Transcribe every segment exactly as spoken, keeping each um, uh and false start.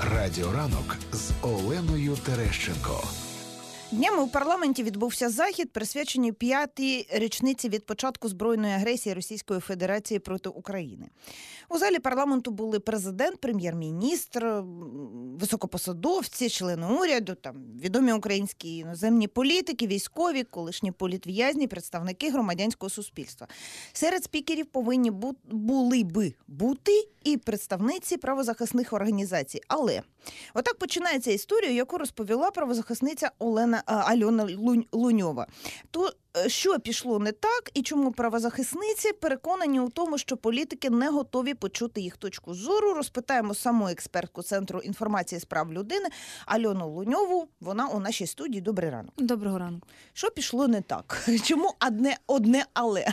Радіо ранок з Оленою Терещенко. Днями у парламенті відбувся захід, присвячений п'ятій річниці від початку збройної агресії Російської Федерації проти України. У залі парламенту були президент, прем'єр-міністр, високопосадовці, члени уряду, там відомі українські і іноземні політики, військові, колишні політв'язні, представники громадянського суспільства. Серед спікерів повинні бу- були би бути і представниці правозахисних організацій. Але отак починається історія, яку розповіла правозахисниця Олена Альона Луньова. То що пішло не так і чому правозахисниці переконані у тому, що політики не готові почути їх точку зору, розпитаємо саму експертку Центру інформації з прав людини Альону Луньову. Вона у нашій студії. Добрий ранок. Доброго ранку. Що пішло не так? Чому одне, одне але?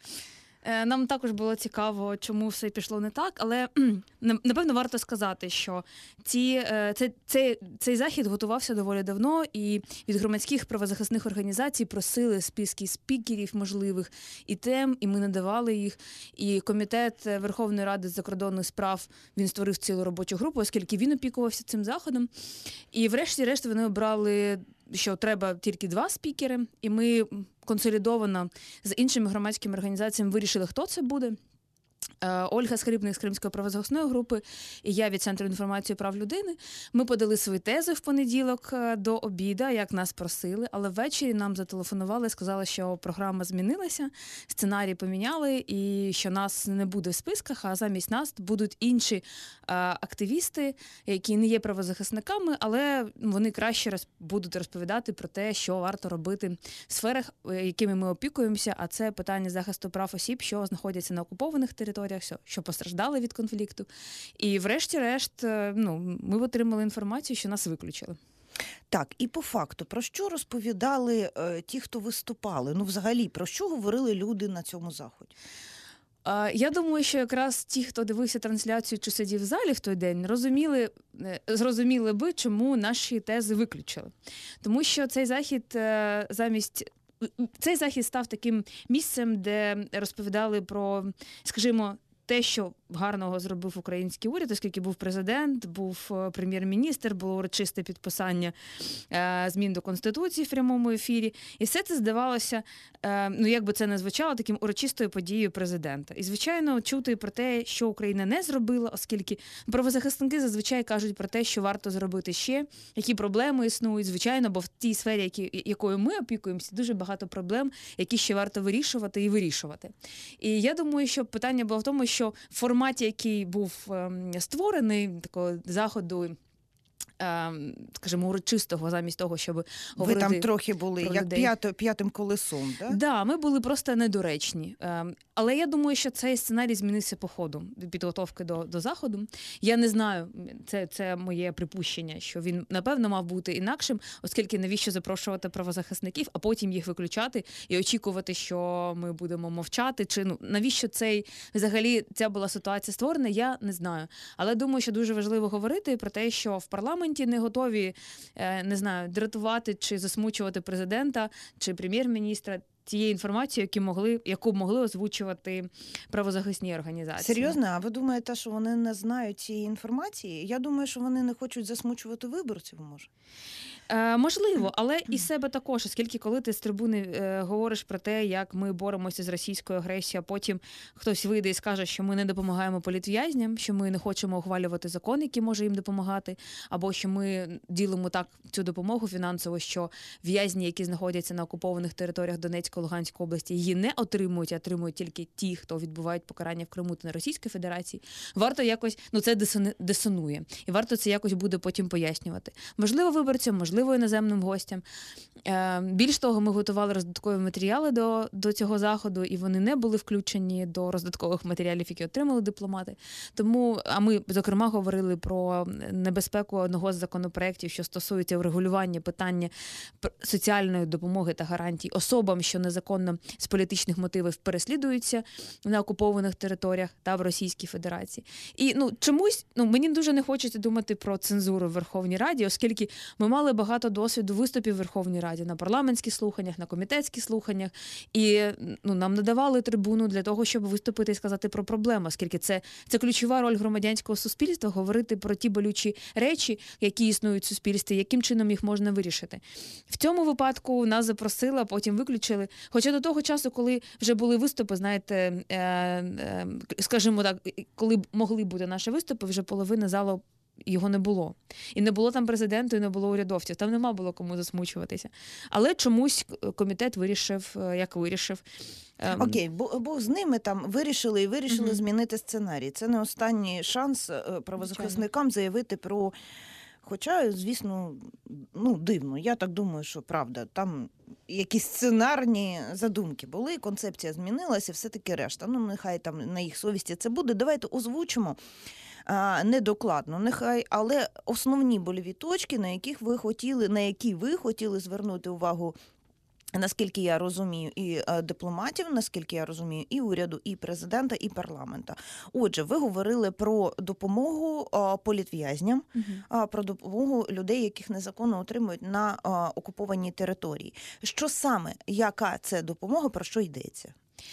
Нам також було цікаво, чому все пішло не так, але напевно варто сказати, що ці, цей, цей, цей захід готувався доволі давно, і від громадських правозахисних організацій просили списки спікерів можливих і тем, і ми надавали їх. І Комітет Верховної Ради з закордонних справ, він створив цілу робочу групу, оскільки він опікувався цим заходом. І врешті-решт вони обрали, що треба тільки два спікери, і ми консолідовано з іншими громадськими організаціями вирішили, хто це буде. Ольга Скрипник з Кримської правозахисної групи і я від Центру інформації прав людини. Ми подали свої тези в понеділок до обіда, як нас просили, але ввечері нам зателефонували і сказали, що програма змінилася, сценарій поміняли і що нас не буде в списках, а замість нас будуть інші активісти, які не є правозахисниками, але вони краще роз... будуть розповідати про те, що варто робити в сферах, якими ми опікуємося, а це питання захисту прав осіб, що знаходяться на окупованих територіях, що постраждали від конфлікту. І врешті-решт, ну, ми отримали інформацію, що нас виключили. Так, і по факту, про що розповідали е, ті, хто виступали? Ну, взагалі, про що говорили люди на цьому заході? Я думаю, що якраз ті, хто дивився трансляцію чи сидів в залі в той день, розуміли, зрозуміли би, чому наші тези виключили. Тому що цей захід замість Цей захід став таким місцем, де розповідали про, скажімо, те, що гарного зробив український уряд, оскільки був президент, був прем'єр-міністр, було урочисте підписання е, змін до Конституції в прямому ефірі. І все це здавалося, е, ну як би це не звучало, таким урочистою подією президента. І, звичайно, чути про те, що Україна не зробила, оскільки правозахисники зазвичай кажуть про те, що варто зробити ще, які проблеми існують, звичайно, бо в тій сфері, які, якою ми опікуємося, дуже багато проблем, які ще варто вирішувати і вирішувати. І я думаю, що питання було в тому, що в форматі, який був ем, створений, такого заходу, ем, скажімо, урочистого, замість того, щоб говорити. Ви там трохи були, як п'ято, п'ятим колесом, так? Так, да, ми були просто недоречні. Ем, але я думаю, що цей сценарій змінився по ходу підготовки до, до заходу. Я не знаю, це, це моє припущення, що він, напевно, мав бути інакшим, оскільки навіщо запрошувати правозахисників, а потім їх виключати і очікувати, що ми будемо мовчати. Чи ну навіщо цей, взагалі, ця була ситуація створена, я не знаю. Але думаю, що дуже важливо говорити про те, що в парламенті не готові, не знаю, дратувати чи засмучувати президента, чи прем'єр-міністра тієї інформації, які могли, яку могли озвучувати правозахисні організації. Серйозно? А ви думаєте, що вони не знають цієї інформації? Я думаю, що вони не хочуть засмучувати виборців, може? Е, можливо, але і себе також, оскільки коли ти з трибуни е, говориш про те, як ми боремося з російською агресією, а потім хтось вийде і скаже, що ми не допомагаємо політв'язням, що ми не хочемо ухвалювати закон, який може їм допомагати, або що ми ділимо так цю допомогу фінансово, що в'язні, які знаходяться на окупованих територіях Донецької, Луганської області, її не отримують, а отримують тільки ті, хто відбувають покарання в Криму та на Російській Федерації. Варто якось, ну це дисонує, і варто це якось буде потім пояснювати. Можливо, виборцям, можливо, іноземним гостям. Більш того, ми готували роздаткові матеріали до, до цього заходу, і вони не були включені до роздаткових матеріалів, які отримали дипломати. Тому, а ми, зокрема, говорили про небезпеку одного з законопроєктів, що стосується врегулювання питання соціальної допомоги та гарантій особам, що незаконно з політичних мотивів переслідуються на окупованих територіях та в Російській Федерації. І ну, чомусь ну, мені дуже не хочеться думати про цензуру в Верховній Раді, оскільки ми мали багато багато досвіду виступів в Верховній Раді на парламентських слуханнях, на комітетських слуханнях. І ну, нам надавали трибуну для того, щоб виступити і сказати про проблему, оскільки це, це ключова роль громадянського суспільства – говорити про ті болючі речі, які існують в суспільстві, яким чином їх можна вирішити. В цьому випадку нас запросили, а потім виключили. Хоча до того часу, коли вже були виступи, знаєте, е, е, скажімо так, коли могли бути наші виступи, вже половина залу його не було. І не було там президенту, і не було урядовців. Там нема було кому засмучуватися. Але чомусь комітет вирішив, як вирішив. Окей, бо, бо з ними там вирішили і вирішили mm-hmm. змінити сценарій. Це не останній шанс правозахисникам заявити про... Хоча, звісно, ну, дивно. Я так думаю, що правда, там якісь сценарні задумки були, концепція змінилася, все-таки решта. Ну, нехай там на їх совісті це буде. Давайте озвучимо а, недокладно, нехай, але основні больові точки, на яких ви хотіли, на які ви хотіли звернути увагу, наскільки я розумію, і дипломатів, наскільки я розумію, і уряду, і президента, і парламента. Отже, ви говорили про допомогу політв'язням, угу. про допомогу людей, яких незаконно отримують на окупованій території. Що саме, яка це допомога, про що йдеться?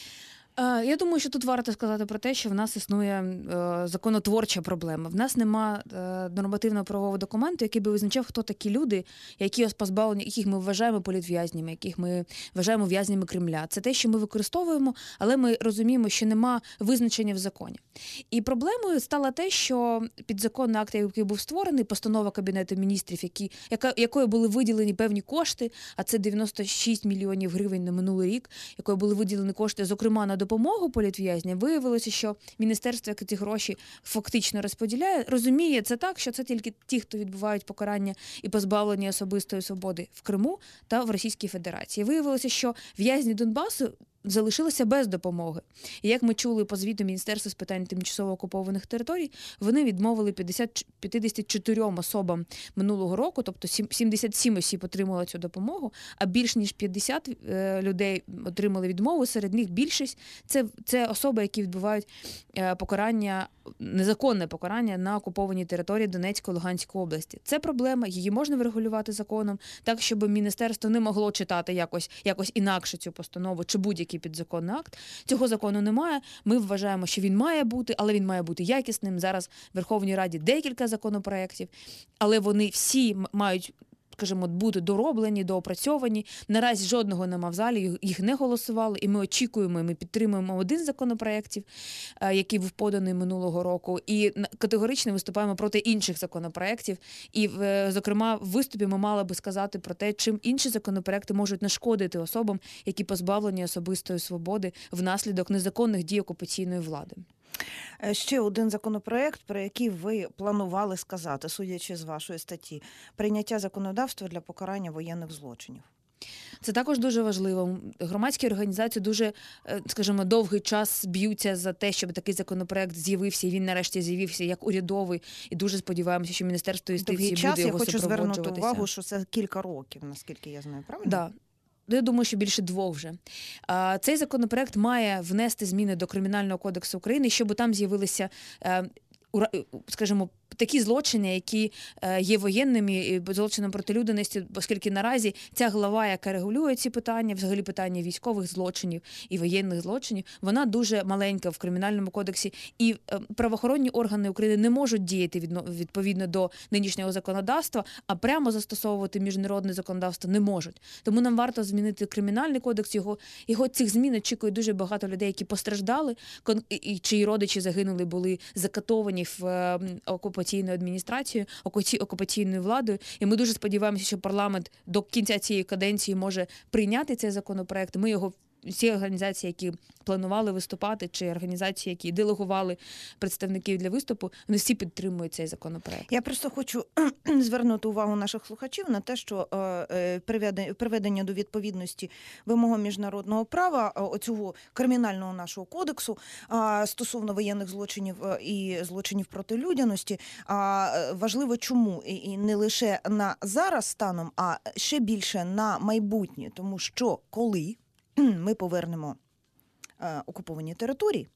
Я думаю, що тут варто сказати про те, що в нас існує е, законотворча проблема. В нас нема е, нормативно-правового документу, який би визначав, хто такі люди, які позбавлені, яких ми вважаємо політв'язнями, яких ми вважаємо в'язнями Кремля. Це те, що ми використовуємо, але ми розуміємо, що нема визначення в законі. І проблемою стало те, що підзаконний акт, який був створений, постанова Кабінету міністрів, які, яка, якою були виділені певні кошти, а це дев'яносто шість мільйонів гривень на минулий рік, якою були виділені кошти, зокрема, на допомогу політв'язням, виявилося, що міністерство, яке ці гроші фактично розподіляє, розуміє це так, що це тільки ті, хто відбувають покарання і позбавлення особистої свободи в Криму та в Російській Федерації. Виявилося, що в'язні Донбасу залишилися без допомоги. І як ми чули по звіту Міністерства з питань тимчасово окупованих територій, вони відмовили п'ятдесят чотири особам минулого року, тобто сімдесят сім осіб отримали цю допомогу, а більш ніж п'ятдесят людей отримали відмову, серед них більшість це, це особи, які відбувають покарання, незаконне покарання на окупованій території Донецької, Луганської області. Це проблема, її можна врегулювати законом, так, щоб міністерство не могло читати якось, якось інакше цю постанову чи будь-який підзаконний акт. Цього закону немає. Ми вважаємо, що він має бути, але він має бути якісним. Зараз в Верховній Раді декілька законопроєктів, але вони всі мають, скажімо, бути дороблені, доопрацьовані. Наразі жодного нема в залі, їх не голосували, і ми очікуємо, і ми підтримуємо один з законопроєктів, який був поданий минулого року, і категорично виступаємо проти інших законопроєктів. І, зокрема, в виступі ми мали би сказати про те, чим інші законопроєкти можуть нашкодити особам, які позбавлені особистої свободи внаслідок незаконних дій окупаційної влади. Ще один законопроект, про який ви планували сказати, судячи з вашої статті, прийняття законодавства для покарання воєнних злочинів. Це також дуже важливо. Громадські організації дуже, скажімо, довгий час б'ються за те, щоб такий законопроект з'явився, і він нарешті з'явився як урядовий, і дуже сподіваємося, що Міністерство юстиції буде час, його супроводжуватися. Я хочу звернути увагу, що це кілька років, наскільки я знаю, правильно? Да. Я думаю, що більше двох вже. Цей законопроект має внести зміни до Кримінального кодексу України, щоб там з'явилися, скажімо, такі злочини, які є воєнними і злочином проти людяності, оскільки наразі ця глава, яка регулює ці питання, взагалі питання військових злочинів і воєнних злочинів, вона дуже маленька в Кримінальному кодексі, і правоохоронні органи України не можуть діяти відповідно до нинішнього законодавства, а прямо застосовувати міжнародне законодавство не можуть. Тому нам варто змінити Кримінальний кодекс, його, його цих змін очікує дуже багато людей, які постраждали, і чиї родичі загинули, були закатовані в окупаційну адміністрацією, окупаційною владою. І ми дуже сподіваємося, що парламент до кінця цієї каденції може прийняти цей законопроект. Ми його, всі організації, які планували виступати, чи організації, які делегували представників для виступу, вони всі підтримують цей законопроект. Я просто хочу звернути увагу наших слухачів на те, що приведення до відповідності вимогам міжнародного права оцього кримінального нашого кодексу стосовно воєнних злочинів і злочинів проти людяності важливо чому? І не лише на зараз станом, а ще більше на майбутнє. Тому що коли ми повернемо окуповані території,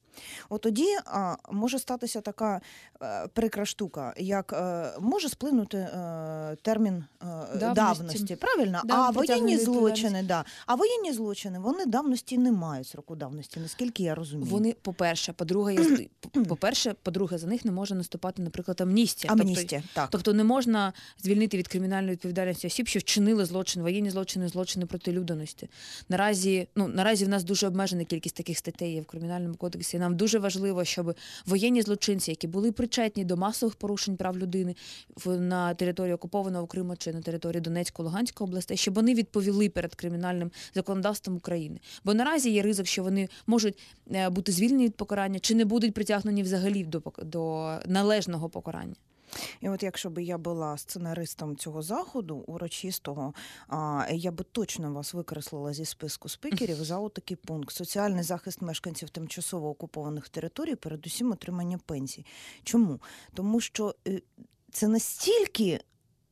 От тоді а, може статися така е, прикра штука, як е, може сплинути е, термін е, Давності. давності, правильно? Да, а притягнення воєнні до злочини, да. А воєнні злочини, вони давності не мають сроку давності, наскільки я розумію. Вони, по-перше, по-друге, я з- по-перше, по-друге, за них не може наступати, наприклад, амністія. Амністія, Тобто, так. тобто не можна звільнити від кримінальної відповідальності осіб, що вчинили злочин, воєнні злочини, злочини проти людяності. Наразі, ну, наразі в нас дуже обмежена кількість таких статей є в Кримінальному кодексі. Нам дуже важливо, щоб воєнні злочинці, які були причетні до масових порушень прав людини в, на території окупованого Криму чи на території Донецької, Луганської областей, щоб вони відповіли перед кримінальним законодавством України. Бо наразі є ризик, що вони можуть е, бути звільнені від покарання чи не будуть притягнені взагалі до, пок- до належного покарання. І от якщо б я була сценаристом цього заходу урочистого, а, я би точно вас викреслила зі списку спікерів за отакий пункт: соціальний захист мешканців тимчасово окупованих територій, передусім отримання пенсій. Чому? Тому що е, це настільки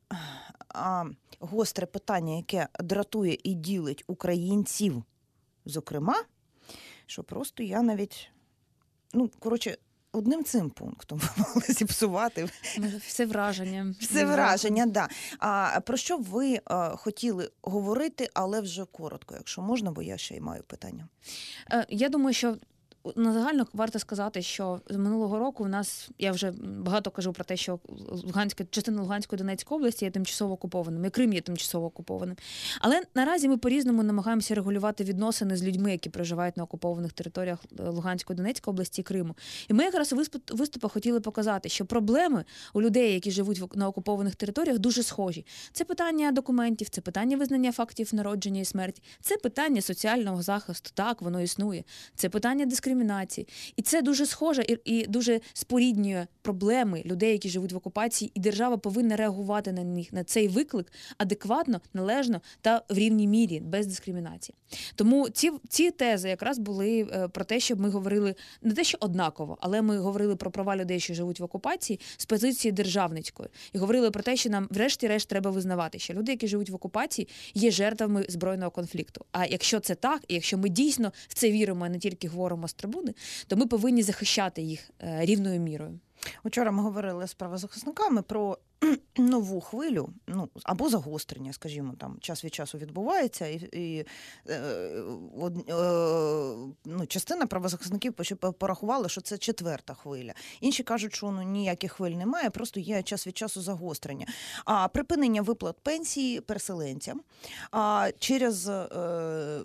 а, гостре питання, яке дратує і ділить українців, зокрема, що просто я навіть, ну, коротше, одним цим пунктом ви могли зіпсувати Все враження. все враження. Да. А про що ви а, хотіли говорити, але вже коротко, якщо можна, бо я ще й маю питання. Е, Я думаю, що на загально варто сказати, що з минулого року в нас, я вже багато кажу про те, що Луганська, частина Луганської Донецької області є тимчасово окупованим, і Крим є тимчасово окупованим. Але наразі ми по-різному намагаємося регулювати відносини з людьми, які проживають на окупованих територіях Луганської, Донецької області і Криму. І ми якраз у виступ- виступах хотіли показати, що проблеми у людей, які живуть в- на окупованих територіях, дуже схожі. Це питання документів, це питання визнання фактів народження і смерті, це питання соціального захисту, так, воно існує, це питання дискримінації. І це дуже схоже і, і дуже споріднює проблеми людей, які живуть в окупації, і держава повинна реагувати на них, на цей виклик адекватно, належно та в рівній мірі, без дискримінації. Тому ці, ці тези якраз були е, про те, щоб ми говорили не те, що однаково, але ми говорили про права людей, що живуть в окупації, з позиції державницької. І говорили про те, що нам врешті-решт треба визнавати, що люди, які живуть в окупації, є жертвами збройного конфлікту. А якщо це так, і якщо ми дійсно в це віримо, а не тільки говоримо з трибуни, то ми повинні захищати їх е, рівною мірою. Учора ми говорили з правозахисниками про нову хвилю, ну, або загострення, скажімо, там час від часу відбувається, і, і е, од, е, ну, частина правозахисників порахувала, що це четверта хвиля. Інші кажуть, що ну, ніяких хвиль немає, просто є час від часу загострення. А припинення виплат пенсії переселенцям а, через... Е,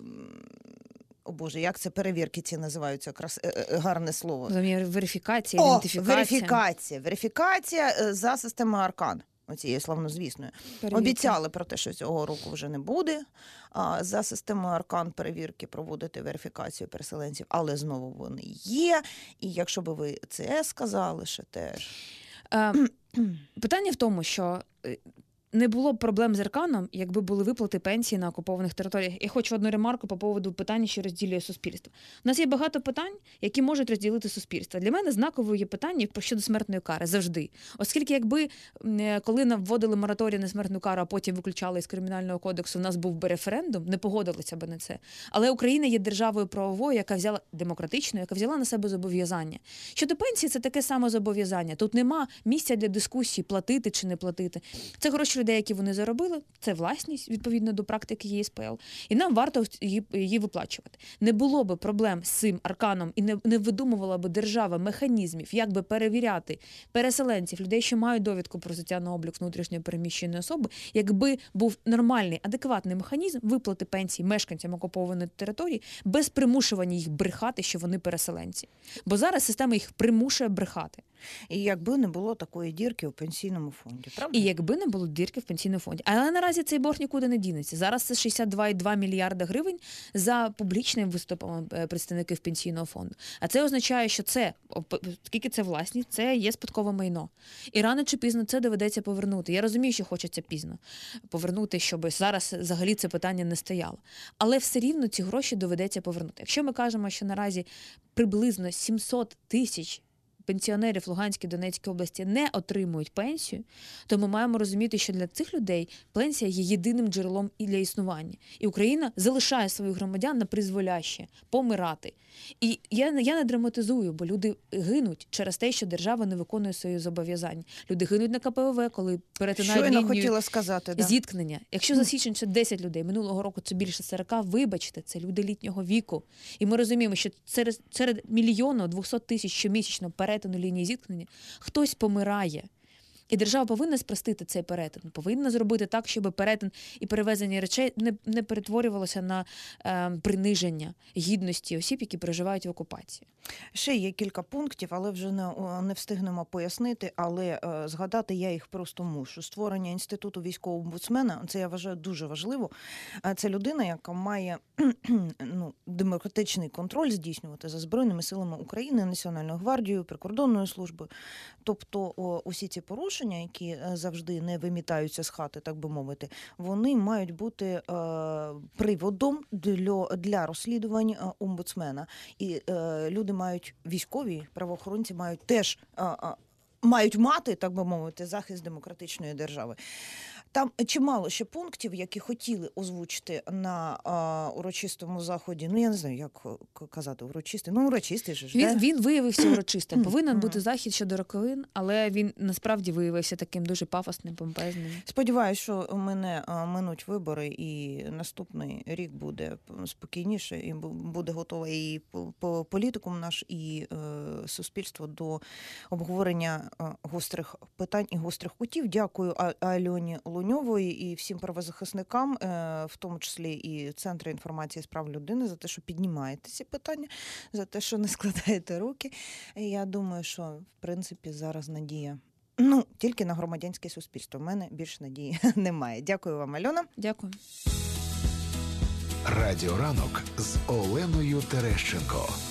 О Боже, як це перевірки ці називаються? Крас... Гарне слово. Верифікація, О, ідентифікація. верифікація. Верифікація за системою Аркан. Оцією славнозвісною. Перевірки. Обіцяли про те, що цього року вже не буде. А, за системою Аркан перевірки проводити верифікацію переселенців, але знову вони є. І якщо б ви це сказали, ще теж. Е, питання в тому, що не було б проблем з Арканом, якби були виплати пенсії на окупованих територіях. Я хочу одну ремарку по поводу питання, що розділює суспільство. У нас є багато питань, які можуть розділити суспільство. Для мене знаковою є питання щодо смертної кари завжди. Оскільки якби, коли нам вводили мораторій на смертну кару, а потім виключали із Кримінального кодексу, у нас був би референдум, не погодилися б на це. Але Україна є державою правовою, яка взяла демократичною, яка взяла на себе зобов'язання. Щодо пенсії, це таке саме зобов'язання. Тут нема місця для дискусії, платити чи не платити. Це гроші людей, які вони заробили, це власність, відповідно до практики Є С П Л, і нам варто її, її виплачувати. Не було би проблем з цим Арканом і не, не видумувала би держава механізмів, як би перевіряти переселенців, людей, що мають довідку про взяття на облік внутрішньо переміщеної особи, якби був нормальний, адекватний механізм виплати пенсій мешканцям окупованої території без примушування їх брехати, що вони переселенці. Бо зараз система їх примушує брехати. І якби не було такої дірки у пенсійному фонді, правда? І якби не було дірки в пенсійному фонді. Але наразі цей борг нікуди не дінеться. Зараз це шістдесят два цілих два мільярда гривень за публічним виступом представників пенсійного фонду. А це означає, що це, оскільки це власність, це є спадкове майно. І рано чи пізно це доведеться повернути. Я розумію, що хочеться пізно повернути, щоб зараз взагалі це питання не стояло. Але все рівно ці гроші доведеться повернути. Якщо ми кажемо, що наразі приблизно сімсот тисяч пенсіонерів в Луганській, Донецькій області не отримують пенсію, то ми маємо розуміти, що для цих людей пенсія є єдиним джерелом і для існування. І Україна залишає своїх громадян на призволяще помирати. І я, я не драматизую, бо люди гинуть через те, що держава не виконує свої зобов'язання. Люди гинуть на ка пе ве ве, коли перетинають Щойно лінію хотіла сказати, да. зіткнення. Якщо за січень це десять людей, минулого року це більше сорок, вибачте, це люди літнього віку. І ми розуміємо, що серед, серед мільйону двохсот тисяч щомісячно перетину лінії зіткнення хтось помирає. І держава повинна спростити цей перетин, повинна зробити так, щоб перетин і перевезення речей не, не перетворювалося на е, приниження гідності осіб, які переживають в окупації. Ще є кілька пунктів, але вже не, не встигнемо пояснити, але е, згадати я їх просто мушу. Створення інституту військового омбудсмена, це я вважаю дуже важливо. Це людина, яка має ну, демократичний контроль здійснювати за Збройними силами України, Національною гвардією, прикордонною службою. Тобто о, усі ці порушення, які завжди не вимітаються з хати, так би мовити, вони мають бути е, приводом для, для розслідувань е, омбудсмена. І е, люди мають, військові правоохоронці мають теж е, е, мають мати, так би мовити, захист демократичної держави. Там чимало ще пунктів, які хотіли озвучити на а, урочистому заході. Ну, я не знаю, як казати урочистий. Ну, урочистий же ж. Він, да? він виявився урочистим. Повинен бути захід щодо роковин, але він насправді виявився таким дуже пафосним, помпезним. Сподіваюсь, що мене а, минуть вибори, і наступний рік буде спокійніше, і буде готовий і по політикум наш, і е, суспільство до обговорення е, гострих питань і гострих кутів. Дякую а, Альоні Луньової і всім правозахисникам, е, в тому числі і Центру інформації з прав людини, за те, що піднімаєте ці питання, за те, що не складаєте руки. І я думаю, що, в принципі, зараз надія, ну, тільки на громадянське суспільство. У мене більше надії немає. Дякую вам, Альона. Дякую. Радіоранок з Оленою Терещенко.